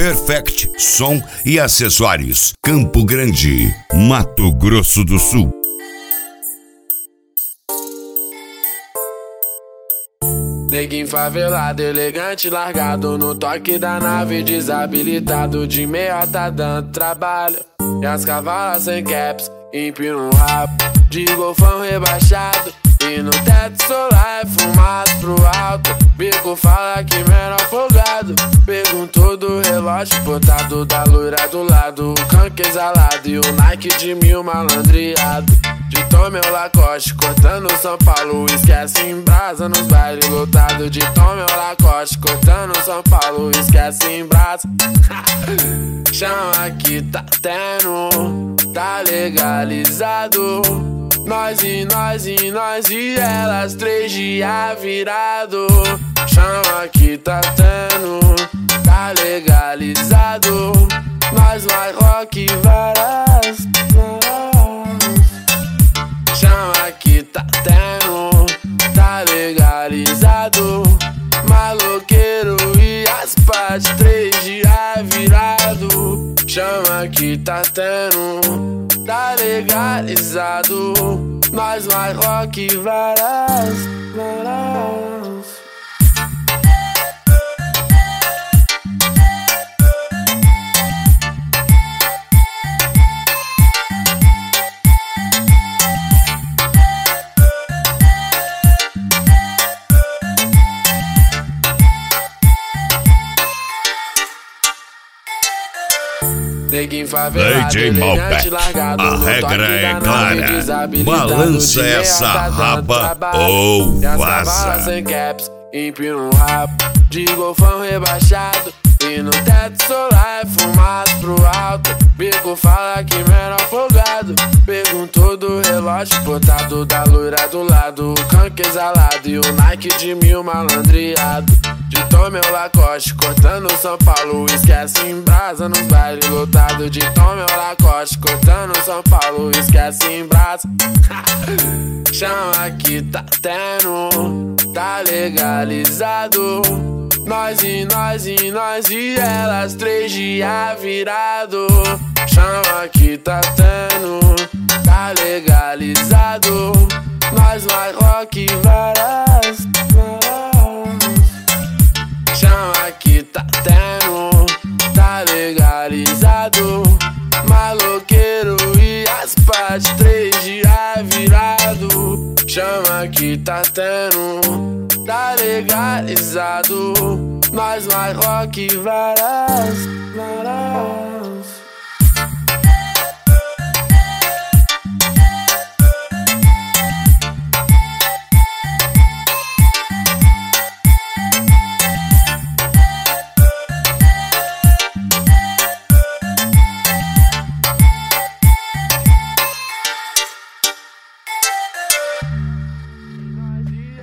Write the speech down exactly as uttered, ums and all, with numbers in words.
Perfect Som e Acessórios, Campo Grande, Mato Grosso do Sul. Neguinho favelado, elegante, largado no toque da nave, desabilitado de meiota dando trabalho. E as cavalas sem caps, empina um rabo de golfão rebaixado. E no teto solar é fumado pro alto. Bico fala que menor folgado. Perguntou do relógio botado da loira do lado. O canque exalado e o Nike de mil malandreado. De Tom meu Lacoste, cortando São Paulo. Esquece em brasa nos bailes lotados. De Tom meu Lacoste, cortando São Paulo. Esquece em brasa. Chama que tá tendo, tá legalizado. Nós e nós e nós e elas, três dias virado. Chama que tá tendo, tá legalizado. Nós mais rock várias. Chama que tá tendo, tá legalizado. Maloqueiro e as partes, três dias virado. Chama que tá tendo, tá legalizado. Nós mais rock várias, várias. Neguinho favelado, elegante, largado a no regra toque é da clara. nave, desabilitado Balança de essa meiota dando raba trabalho. ou E as vaza. cavalas sem caps, empina um rabo de golfão rebaixado. E no teto solar é fumado pro alto. Bico fala que menor folgado. Perguntou do relógio botado da loira do lado. O canque exalado e o Nike de mil malandreado. De Tom meu Lacoste, cortando São Paulo. Esquece em brasa nos bailes lotados. De Tom meu Lacoste, cortando São Paulo. Esquece em brasa. Chama que tá tendo, tá legalizado. Nós e nós e nós e elas, três dias virado. Chama que tá tendo, tá legalizado. Nós mais rock várias, várias. Chama que tá tendo, tá legalizado. Maloqueiro e as partes, três dias virado. Chama que tá tendo, tá legalizado. Nós mais rock várias.